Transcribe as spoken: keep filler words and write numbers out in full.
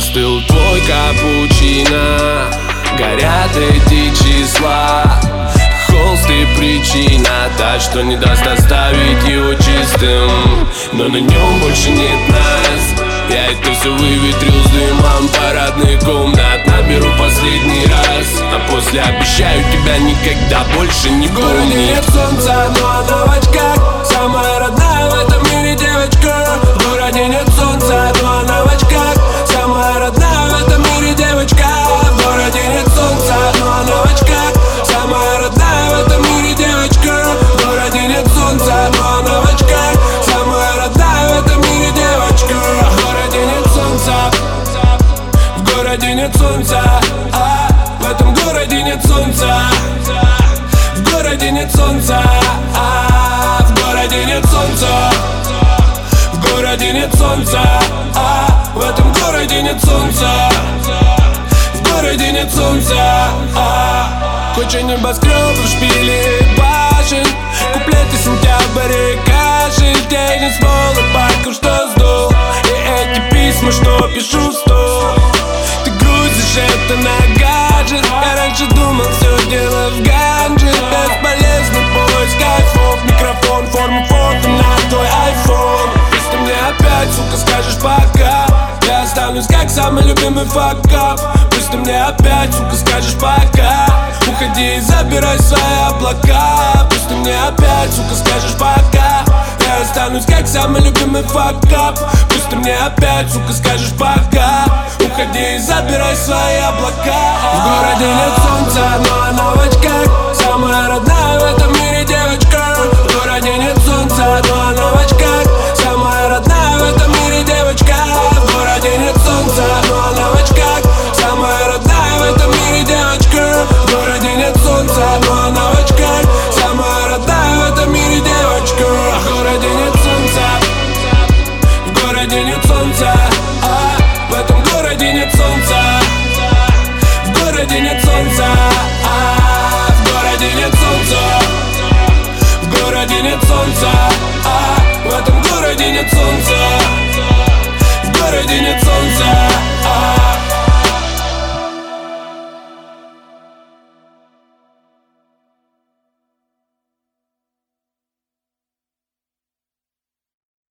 остыл твой капучино, горят эти числа. Холст и причина та, что не даст оставить его чистым. Но на нем больше нет нас. Я это все выветрил с дымом парадных комнат. Наберу последний раз, а после обещаю тебя никогда больше не помнить. В городе нет солнца, но она в очках, самая родная в этом мире девочка. В городе нет солнца, но она в очках, самая родная в этом мире девочка. В городе нет солнца, но она в очках, самая родная в этом мире девочка. В городе нет солнца, но она в очках, самая родная в этом мире девочка. В городе нет солнца, в городе нет солнца, а в этом городе нет солнца. В городе нет солнца, а в городе нет солнца. В городе нет солнца, а в этом городе нет солнца. В городе нет солнца, а куча небоскребов, шпили башен, куплеты сентябрь и кашель, тянет с пола паку, что сдул. И эти письма, что пишу в стол, ты грузишь это на гаджет. Я раньше думал, все дело в ганже. Бесполезный поиск айфов, микрофон, форму фото на твой айфон. Если мне опять, сука, скажешь пока, я останусь как самый любимый факап. Пусть ты мне опять, сука, скажешь пока, уходи и забирай свои облака. Пусть ты мне опять, сука, скажешь пока, я останусь как самый любимый факап. Пусть ты мне опять, сука, скажешь пока, уходи и забирай свои облака. В городе нет солнца, но она в очках, самая родная в этом мире девочка. В городе нет солнца, но она в очках, самая родная в этом мире девочка. В городе нет солнца, но она в очках, самая родная в этом мире девочка. В городе нет солнца, но она в очках, самая родная в этом мире девочка. В городе нет солнца, в городе нет солнца, а в этом городе нет солнца. В городе нет солнца, а в городе нет солнца. В городе нет солнца.